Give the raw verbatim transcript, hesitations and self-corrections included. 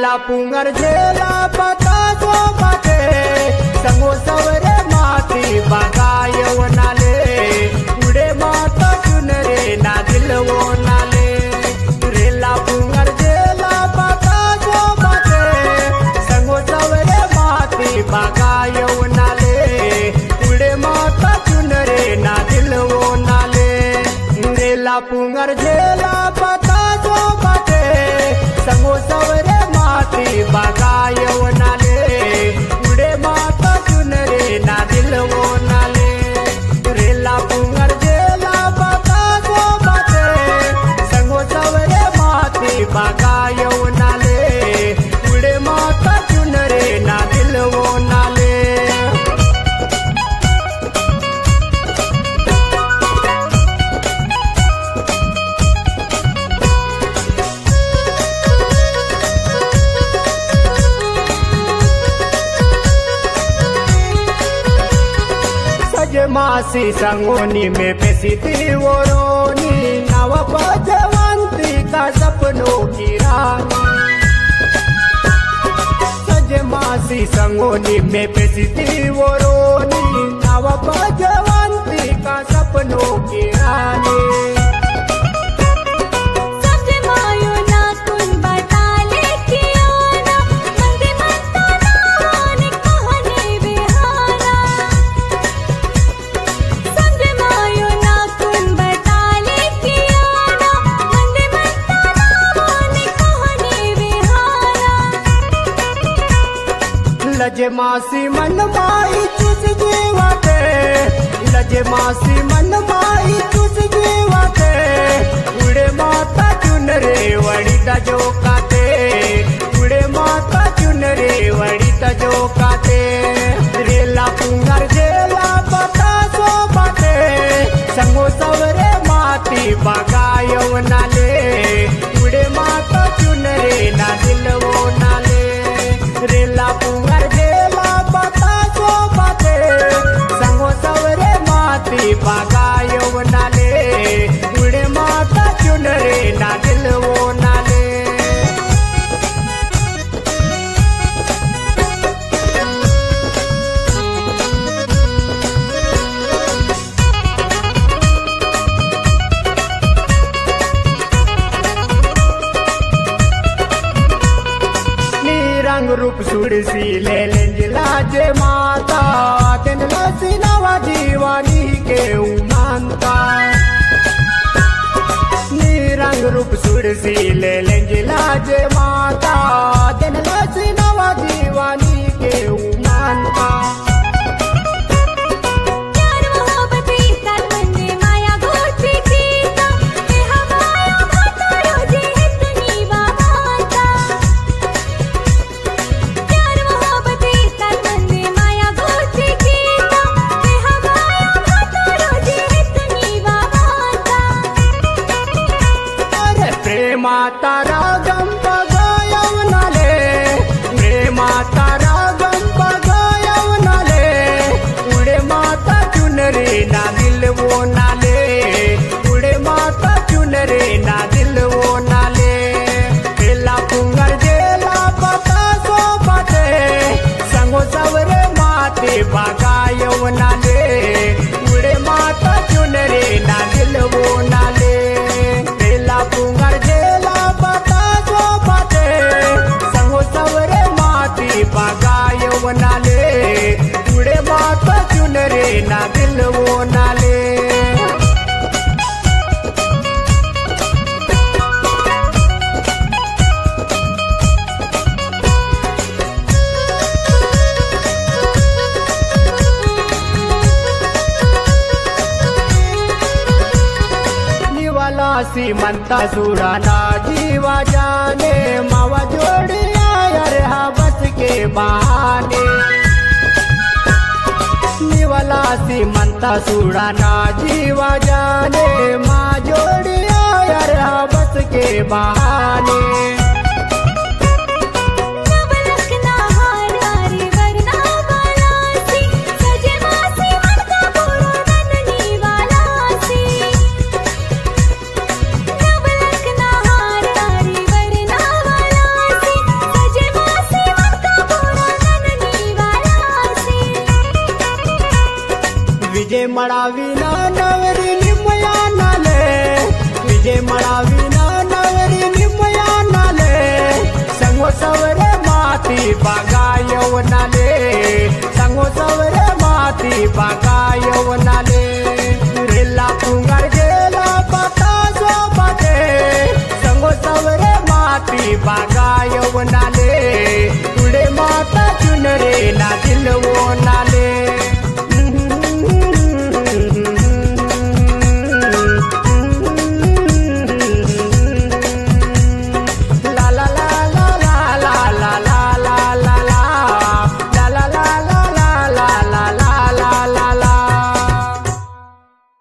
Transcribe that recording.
रेला पुंगर झेला पता जो बाटे संगो सवरे माती बागा यवनाले पुढे माता चुनरे ना दिलवो नाले रेला पुंगर झेला पता जो बाटे संगो सवरे माती बागा यवनाले पुढे माता चुनरे ना दिलवो नाले रेला पुंगर झेला पता जो बाटे संगो सवरे माती बागा यवनाले पुढे माता चुनरे ना दिलवो नाले रेला पुंगर झेला पता जो बाटे संगो सवरे माती बागा यवनाले पुढे माता चुनरे ना दिलवो नाले मासी संगोनी में पेसी थी वो रोनी नव भजवंती का सपनों की रानी सज मासी संगोनी में पेसी थी वो रोनी नव भजवंती का सपनों की रानी लजे मासी मन माई तुझ जीवाते लजे मासी मन माई तुझ जीवाते उड़े माता चुनरे वड़ी तजो काते उड़े माता चुनरे वड़ी तजो काते रेला पुंगर झेला पता जो बाटे संगो सवरे माती बागा यवनाले उड़े माता चुनरे ना दिलवो नाले रेला पुंगर झेला पता जो बाटे संगो सवरे माती बागा यवनाले पुढे माता चुनरे ना दिलवो नाले रंग रूप सुड़सी ले लेंजला जे माता दिन लसी नवा जीवानी के उमानता रंग रूप सुड़सी ले लेंजला जे माता दिन लसी नवा जीवानी के उमानता माता रागम पगायवनाले रे माता रागम पगायवनाले उड़े माता चुनरे ना दिलवो नाले उड़े माता चुनरे ना दिलवो नाले रेला पुंगर झेला पता जो बाटे संगो सवरे माते बागा यवनाले उड़े माता चुनरे ना दिलवो नाले रेला पुंगर बागा यवनाले पुढे माता चुनरे ना दिलवो नाले निवाला सीमंता सुराना जीवा जाने मावा जोड़ी यार हा बस के बहाने निवाला सीमंता सुड़ाना जीवा जाने माँ जोड़िया यार हा बस के बहाने सजे बागायव नाले तुड़े माता चुनरे ना दिल वो नाले